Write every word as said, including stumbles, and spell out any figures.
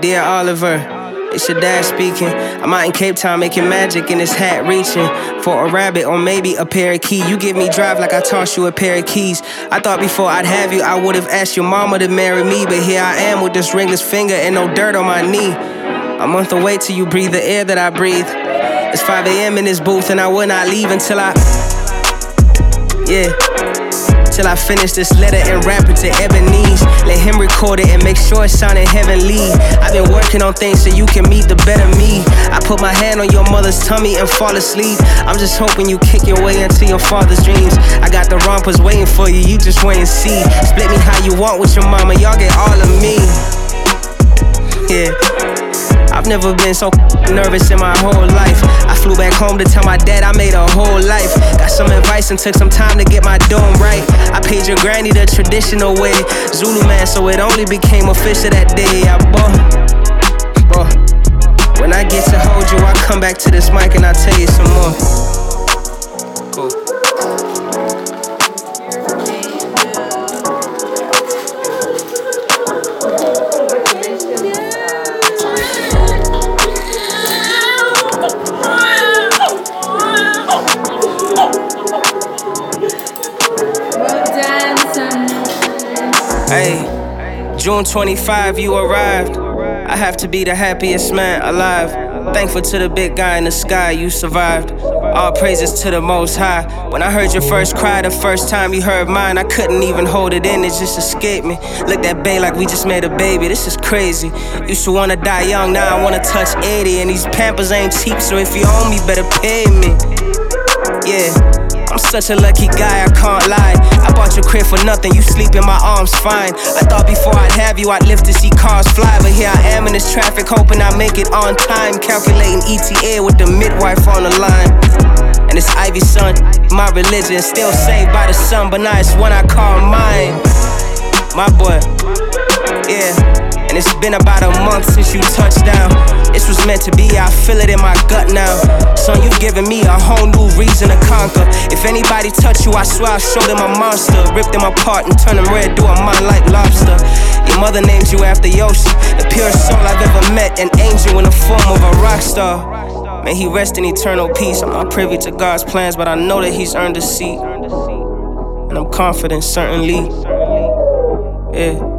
Dear Oliver, it's your dad speaking. I'm out in Cape Town making magic in this hat, reaching for a rabbit or maybe a parakeet. You give me drive like I tossed you a pair of keys. I thought before I'd have you, I would've asked your mama to marry me, but here I am with this ringless finger and no dirt on my knee. A month away till you breathe the air that I breathe. It's five a.m. in this booth and I will not leave until I, yeah, till I finish this letter and rap it to Ebenezer. Let him record it and make sure it sounded heavenly. I've been working on things so you can meet the better me. I put my hand on your mother's tummy and fall asleep. I'm just hoping you kick your way into your father's dreams. I got the rompers waiting for you, you just wait and see. Split me how you want with your mama, y'all get all of me. Yeah, I've never been so nervous in my whole life. I flew back home to tell my dad I made a whole life. Got some advice and took some time to get my dome right. I paid your granny the traditional way, Zulu man, so it only became official that day. I bought, bro. When I get to hold you, I come back to this mic and I tell you some more. Cool. Hey, June twenty-fifth, you arrived. I have to be the happiest man alive. Thankful to the big guy in the sky, you survived. All praises to the Most High. When I heard your first cry, the first time you heard mine, I couldn't even hold it in, it just escaped me. Looked at Bay like we just made a baby, this is crazy. Used to wanna die young, now I wanna touch eighty. And these Pampers ain't cheap, so if you owe me, better pay me. Yeah, I'm such a lucky guy, I can't lie. I bought your crib for nothing, you sleep in my arms fine. I thought before I'd have you, I'd live to see cars fly. But here I am in this traffic, hoping I make it on time. Calculating E T A with the midwife on the line. And it's Ivy son, my religion. Still saved by the sun, but now it's one I call mine. My boy, yeah. And it's been about a month since you touched down. This was meant to be, I feel it in my gut now. Son, you've given me a whole new reason to conquer. If anybody touch you, I swear I'll show them a monster. Rip them apart and turn them red, do a mind like lobster. Your mother named you after Yoshi, the purest soul I've ever met. An angel in the form of a rock star. May he rest in eternal peace. I'm not privy to God's plans, but I know that he's earned a seat. And I'm confident, certainly. Yeah.